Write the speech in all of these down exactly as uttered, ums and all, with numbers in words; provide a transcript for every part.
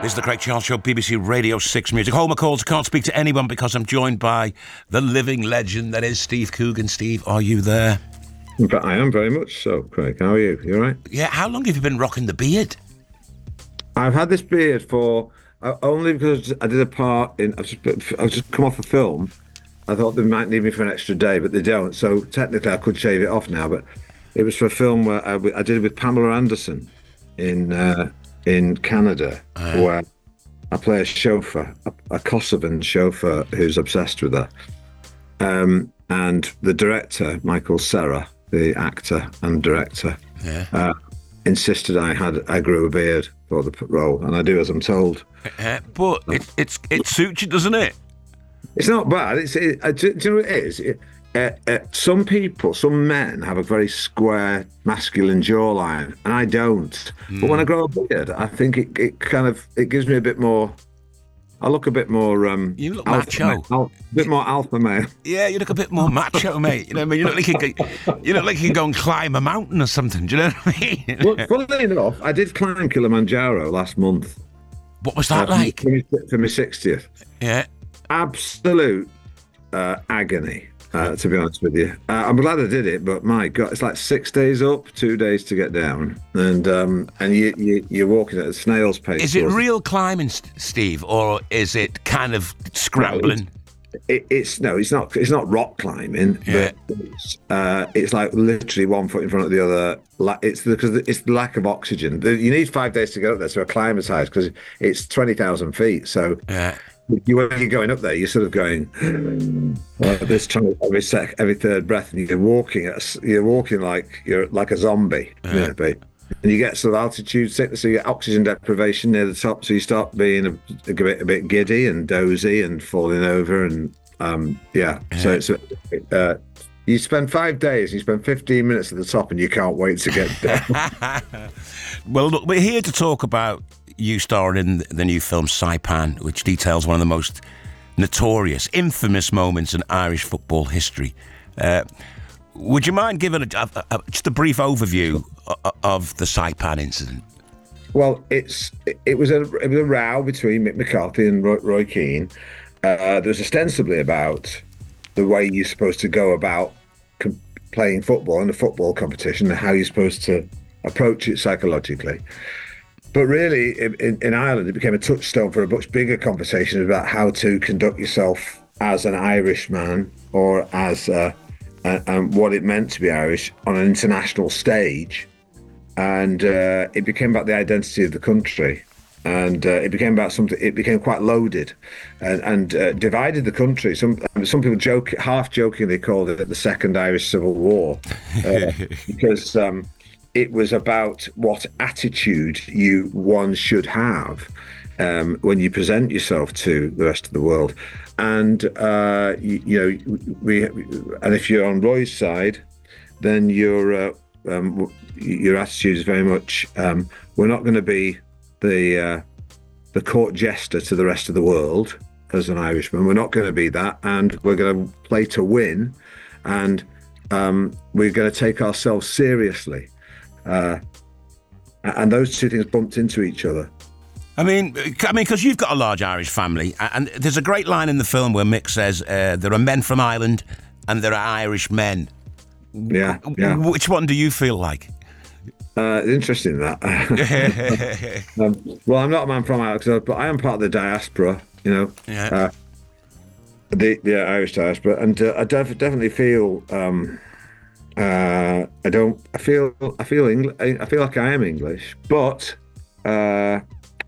This is the Craig Charles Show, B B C Radio six Music. Home of calls. I can't speak to anyone because I'm joined by the living legend that is Steve Coogan. Steve, are you there? I am very much so, Craig. How are you? You all right? Yeah, how long have you been rocking the beard? I've had this beard for uh, only because I did a part in. I've just, I've just come off a film. I thought they might need me for an extra day, but they don't. So technically, I could shave it off now. But it was for a film where I, I did it with Pamela Anderson in uh, in Canada, uh, where I play a chauffeur, a, a Kosovan chauffeur who's obsessed with her. Um, and the director, Michael Cera, the actor and director, yeah. uh, insisted I had I grew a beard for the role, and I do as I'm told. Uh, but it, it's it suits you, doesn't it? It's not bad. It's it, uh, do, do you know what it is? It, uh, uh, some people, some men have a very square, masculine jawline, and I don't. Mm. But when I grow a beard, I think it, it kind of it gives me a bit more. I look a bit more. Um, you look alpha, macho. Al, a bit more alpha male. Yeah, you look a bit more macho, mate. You know what I mean? You look like you could, you look like you could go and climb a mountain or something. Do you know what I mean? Well, funnily enough, I did climb Kilimanjaro last month. What was that uh, like? For my, for my sixtieth. Yeah. Absolute uh, agony. Uh, to be honest with you, uh, I'm glad I did it, but my God, it's like six days up, two days to get down, and um, and you, you you're walking at a snail's pace. Is it real climbing, Steve, or is it kind of scrambling? No, it, it's no, it's not. It's not rock climbing, yeah. but it's, uh, it's like literally one foot in front of the other. It's because it's the lack of oxygen. You need five days to get up there to acclimatise because it's twenty thousand feet. So. Yeah. You, when you're going up there, you're sort of going like this, trying every sec, every third breath, and you're walking. At, you're walking like you're like a zombie, uh-huh. you know, and you get sort of altitude sickness, so you get oxygen deprivation near the top, so you start being a, a bit a bit giddy and dozy and falling over, and um, yeah. Uh-huh. So it's uh, you spend five days, you spend fifteen minutes at the top, and you can't wait to get down. Well, look, we're here to talk about you starring in the new film Saipan, which details one of the most notorious, infamous moments in Irish football history. Uh, would you mind giving a, a, a, just a brief overview of, of the Saipan incident? Well, it's it was a it was a row between Mick McCarthy and Roy, Roy Keane. Uh, there was ostensibly about the way you're supposed to go about com- playing football in a football competition and how you're supposed to approach it psychologically. But really, in, in Ireland, it became a touchstone for a much bigger conversation about how to conduct yourself as an Irishman or as uh, uh, and what it meant to be Irish on an international stage. And uh, it became about the identity of the country. And uh, it became about something. It became quite loaded, and, and uh, divided the country. Some some people joke, half jokingly, called it the Second Irish Civil War, uh, because. Um, It was about what attitude you one should have um, when you present yourself to the rest of the world, and uh, you, you know we. And if you're on Roy's side, then your uh, um, your attitude is very much um, we're not going to be the uh, the court jester to the rest of the world as an Irishman. We're not going to be that, and we're going to play to win, and um, we're going to take ourselves seriously. Uh, and those two things bumped into each other. I mean, I mean, because you've got a large Irish family, and there's a great line in the film where Mick says, uh, "There are men from Ireland, and there are Irish men." Yeah, yeah. Which one do you feel like? Uh, interesting that. um, well, I'm not a man from Ireland, but I am part of the diaspora. You know, yeah, uh, the the Irish diaspora, and uh, I def- definitely feel. Um, Uh, I don't. I feel. I feel. Engl- I feel like I am English, but uh,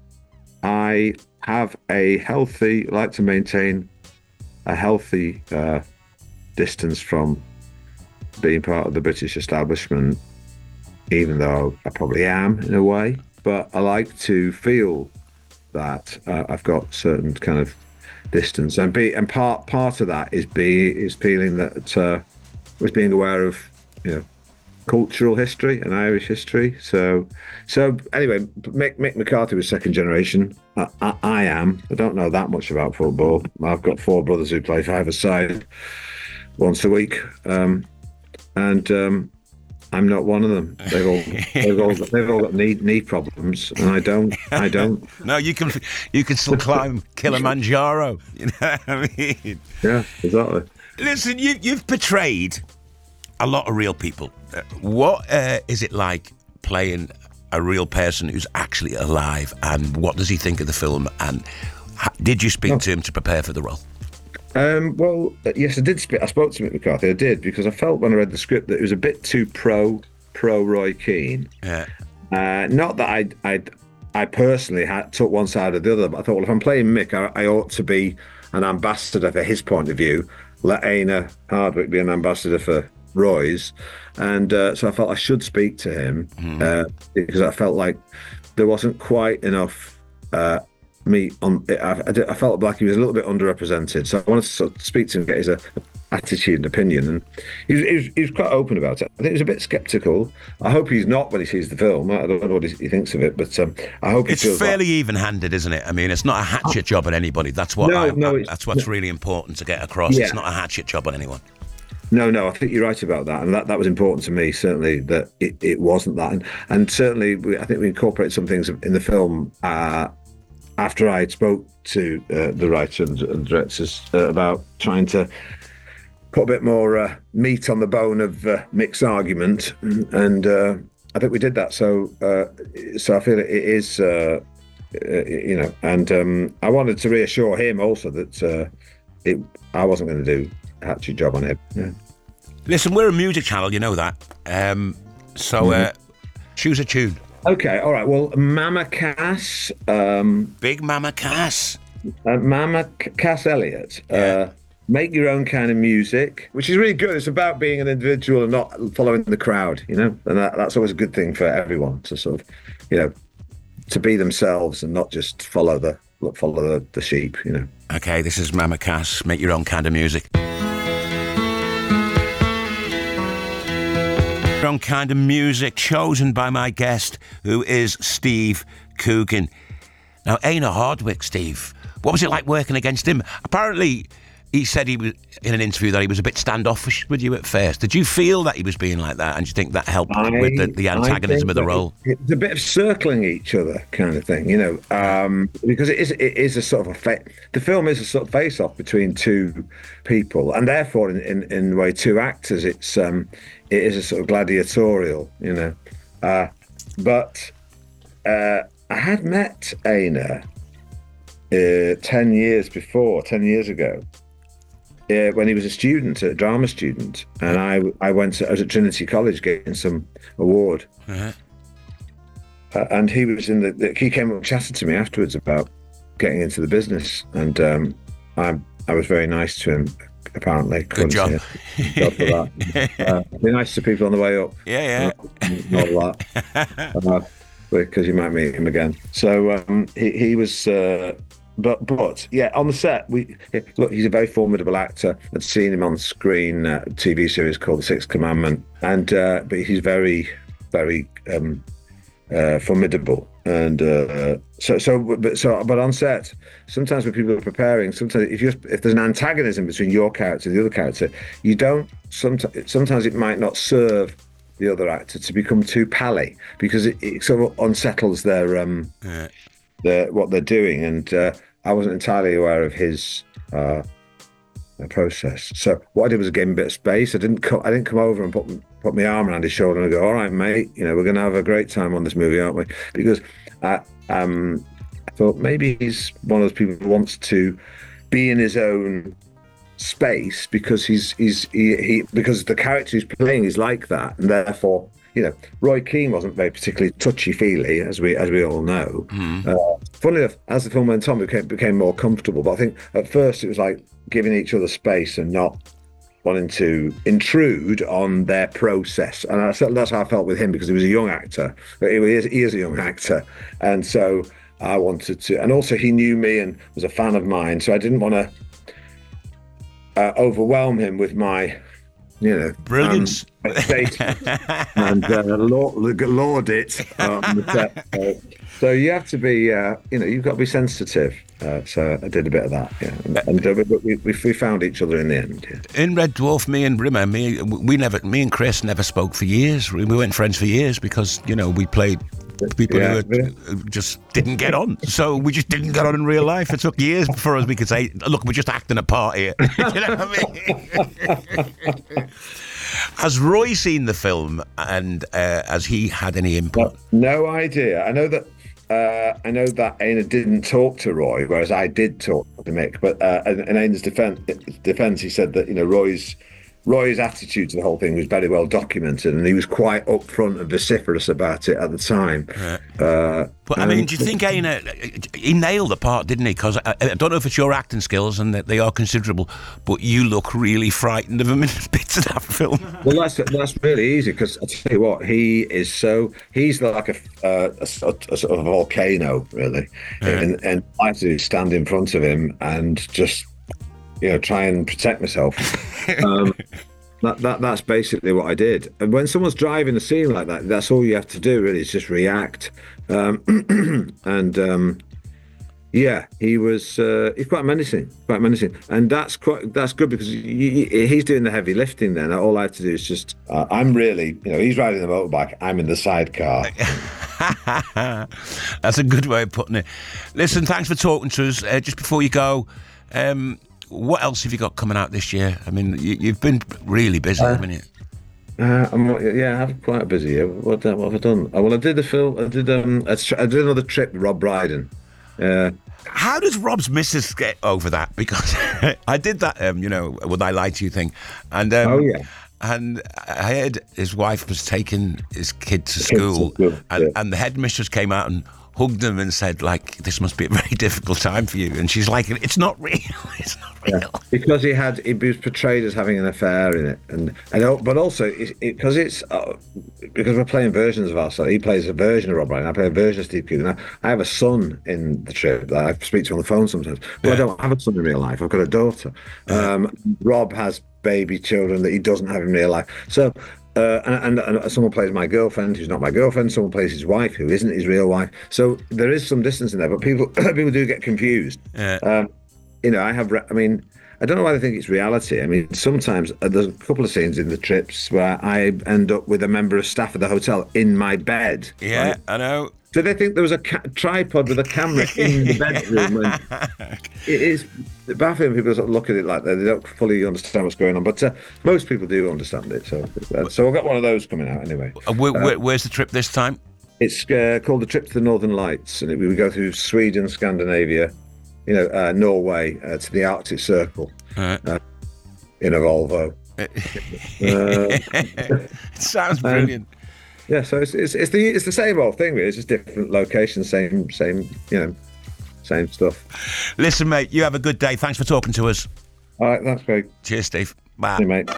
I have a healthy. Like to maintain a healthy uh, distance from being part of the British establishment, even though I probably am in a way. But I like to feel that uh, I've got certain kind of distance, and be. And part part of that is be is feeling that uh, was being aware of. You know, cultural history and Irish history. So, so anyway, Mick, Mick McCarthy was second generation. I, I, I am. I don't know that much about football. I've got four brothers who play five-a-side once a week, um, and um, I'm not one of them. They've all they've all got, they've all got knee knee problems, and I don't. I don't. No, you can you can still climb Kilimanjaro. You know what I mean? Yeah, exactly. Listen, you you've portrayed a lot of real people. Uh, what uh, is it like playing a real person who's actually alive? And what does he think of the film? And ha- did you speak oh. to him to prepare for the role? Um, well, yes, I did. Speak, I spoke to Mick McCarthy. I did because I felt when I read the script that it was a bit too pro pro Roy Keane. Yeah. Uh, not that I I I personally had, took one side or the other, but I thought, well, if I'm playing Mick, I, I ought to be an ambassador for his point of view. Let Einar Hardwick be an ambassador for Roy's, and uh, so I felt I should speak to him mm. uh, because I felt like there wasn't quite enough. Uh, me on I, I felt like he was a little bit underrepresented, so I wanted to sort of speak to him, get his uh, attitude and opinion, and he was, he, was, he was quite open about it. I think he was a bit sceptical. I hope he's not when he sees the film. I don't know what he thinks of it, but um, I hope he it's feels fairly like... even-handed, isn't it? I mean, it's not a hatchet job on anybody. That's what no, I, no, I, that's what's really important to get across. Yeah. It's not a hatchet job on anyone. No, no, I think you're right about that, and that, that was important to me, certainly, that it, it wasn't that. And, and certainly, we, I think we incorporate some things in the film uh, after I spoke to uh, the writer and, and directors uh, about trying to put a bit more uh, meat on the bone of uh, Mick's argument, and uh, I think we did that. So, uh, so I feel it is, uh, uh, you know, and um, I wanted to reassure him also that uh, it, I wasn't going to do a hatchet job on it. Yeah. Listen, we're a music channel, you know that. Um, so, mm-hmm. uh, choose a tune. Okay, all right. Well, Mama Cass, um, Big Mama Cass, uh, Mama C- Cass Elliot. Yeah. Uh, Make your own kind of music, which is really good. It's about being an individual and not following the crowd, you know. And that, that's always a good thing for everyone to sort of, you know, to be themselves and not just follow the follow the, the sheep, you know. Okay, this is Mama Cass. Make your own kind of music. Own kind of music chosen by my guest, who is Steve Coogan. Now, Einar Hardwick, Steve, what was it like working against him? Apparently, he said he was in an interview that he was a bit standoffish with you at first. Did you feel that he was being like that, and do you think that helped I, with the, the antagonism of the role? It's a bit of circling each other kind of thing, you know, um, because it is it is a sort of a fa- the film is a sort of face-off between two people, and therefore, in in, in a way, two actors. It's um, it is a sort of gladiatorial, you know. Uh, but uh, I had met Einar uh, ten years before, ten years ago. Uh, when he was a student, a drama student, and I I went to, I was at Trinity College getting some award, uh-huh. uh, and he was in the, the he came up and chatted to me afterwards about getting into the business, and um, I I was very nice to him. Apparently, good job. Good job for that. uh, be nice to people on the way up. Yeah, yeah. Not, not that, uh, because you might meet him again. So um, he he was. Uh, But, but yeah, on the set, we look. He's a very formidable actor. I'd seen him on screen, uh, a T V series called The Sixth Commandment, and uh, but he's very, very um, uh, formidable. And uh, so, so, but so, but on set, sometimes when people are preparing, sometimes if you if there's an antagonism between your character and the other character, you don't. Sometimes, sometimes it might not serve the other actor to become too pally because it, it sort of unsettles their um, yeah. their what they're doing, and. Uh, I wasn't entirely aware of his uh, process. So what I did was I gave him a bit of space. I didn't co- I didn't come over and put put my arm around his shoulder and go, "All right, mate, you know, we're going to have a great time on this movie, aren't we?" Because I, um, I thought maybe he's one of those people who wants to be in his own space because he's he's he, he because the character he's playing is like that, and therefore. You know, Roy Keane wasn't very particularly touchy-feely, as we as we all know. Mm. Uh, funnily enough, as the film went on, it became, became more comfortable. But I think at first it was like giving each other space and not wanting to intrude on their process. And I, that's how I felt with him because he was a young actor. He is, he is a young actor, and so I wanted to. And also, he knew me and was a fan of mine, so I didn't want to uh, overwhelm him with my. You know, brilliance, um, and uh, laud, laud it. Um, so, so you have to be, uh, you know, you've got to be sensitive. Uh, so I did a bit of that, yeah. And, and uh, we, we we found each other in the end. Yeah. In Red Dwarf, me and Rimmer, me we never, me and Chris never spoke for years. We weren't friends for years because you know we played people Yeah, who, were, yeah. who just didn't get on. So we just didn't get on in real life. It took years before us we could say, "Look, we're just acting a part here." You know what I mean? Has Roy seen the film, and uh, has he had any input? No idea. I know that. Uh, I know that Aina didn't talk to Roy, whereas I did talk to Mick. But uh, in, in Aina's defense, defense, he said that you know Roy's Roy's attitude to the whole thing was very well documented, and he was quite upfront and vociferous about it at the time. Yeah. Uh, But I mean, do you think Aina, he nailed the part, didn't he? Because I, I don't know if it's your acting skills, and that they are considerable, but you look really frightened of him in bits of that film. Well, that's that's really easy because I tell you what, he is so he's like a uh, a, sort- a sort of volcano, really, Yeah. and and I have to stand in front of him and just you know try and protect myself. Um, that that that's basically what I did. And when someone's driving a scene like that, that's all you have to do, really, is just react. Um, and um, yeah, he was uh, he's quite menacing, quite menacing, and that's quite that's good because he, he- he's doing the heavy lifting. Then all I have to do is just uh, I'm really, you know, he's riding the motorbike, I'm in the sidecar. That's a good way of putting it. Listen, thanks for talking to us. Uh, just before you go, um, what else have you got coming out this year? I mean, you, you've been really busy, haven't you? Uh, I'm, yeah, I'm quite busy. Yeah. What, uh, what have I done? Oh, well, I did a film. I did um, I tr- I did another trip with Rob Brydon. Uh, How does Rob's missus get over that? Because I did that, um, you know, Would I Lie to You thing. And, um, Oh, yeah. And I heard his wife was taking his kid to to school, school, and, yeah. and the headmistress came out and hugged him and said, like, this must be a very difficult time for you. And she's like, it's not real. It's not real. Yeah, because he had he was portrayed as having an affair in it, and and al- but also because it, 'cause it's uh, because we're playing versions of ourselves. He plays a version of Rob Brydon, I play a version of Steve Coogan. I, I have a son in the trip that I speak to on the phone sometimes. Well, I don't have a son in real life. I've got a daughter. Um, Rob has baby children that he doesn't have in real life. So. Uh, and, and, and someone plays my girlfriend who's not my girlfriend. Someone plays his wife who isn't his real wife. So there is some distance in there, but people people do get confused. Yeah. Um, you know, I have. Re- I mean, I don't know why they think it's reality. I mean, sometimes uh, there's a couple of scenes in the trips where I end up with a member of staff at the hotel in my bed. Yeah, right? I know. So they think there was a ca- tripod with a camera in the bedroom. And it is the bathroom. People sort of look at it like that. They don't fully understand what's going on, but uh, most people do understand it. So, uh, so I've got one of those coming out anyway. Uh, where, where, where's the trip this time? It's uh, called the Trip to the Northern Lights, and it, we go through Sweden, Scandinavia, you know, uh, Norway uh, to the Arctic Circle Uh, uh, in a Volvo. Uh, it sounds brilliant. yeah, so it's, it's it's the it's the same old thing, really. It's just different locations, same same you know, same stuff. Listen, mate, you have a good day. Thanks for talking to us. All right, that's great. Cheers, Steve. Bye. See you, mate.